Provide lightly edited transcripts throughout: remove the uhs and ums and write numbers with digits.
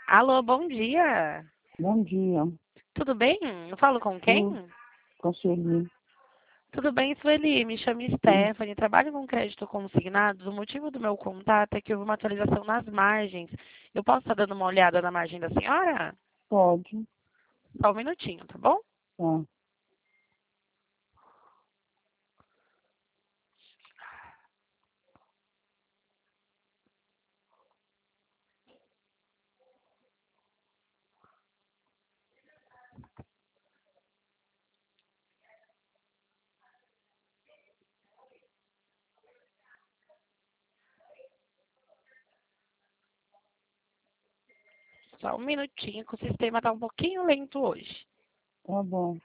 Alô, bom dia. Bom dia. Tudo bem? Eu falo com Tudo quem? consegui. Tudo bem, Sueli? Me chamo Sim, Stephanie, trabalho com crédito consignado. O motivo do meu contato é que houve uma atualização nas margens. Eu posso estar dando uma olhada na margem da senhora? pode. Só um minutinho, tá bom? Tá. Só um minutinho, que o sistema está um pouquinho lento hoje. Tá bom.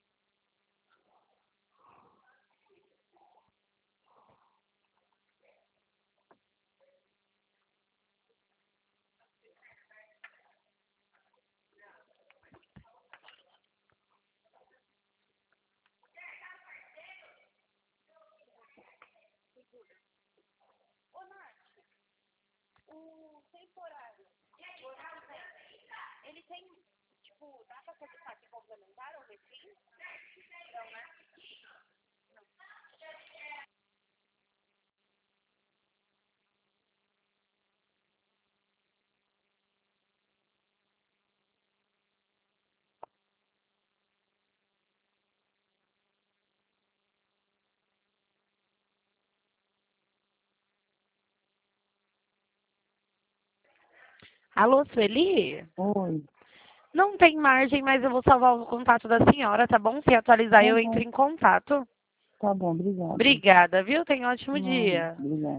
Alô, Sueli? Oi. Não tem margem, mas eu vou salvar o contato da senhora, tá bom? Se atualizar, Tá eu entro bom. em contato. Tá bom, obrigada. Obrigada, viu? Tenha um ótimo Não, dia. obrigada.